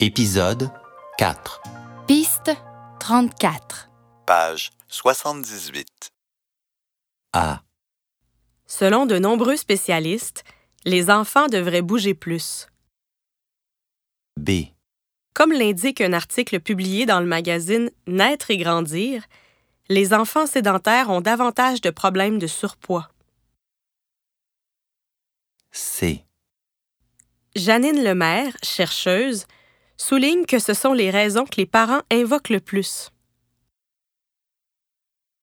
Épisode 4. Piste 34. Page 78. A. Selon de nombreux spécialistes, les enfants devraient bouger plus. B. Comme l'indique un article publié dans le magazine Naître et grandir, les enfants sédentaires ont davantage de problèmes de surpoids. C. Janine Lemaire, chercheuse, souligne que ce sont les raisons que les parents invoquent le plus.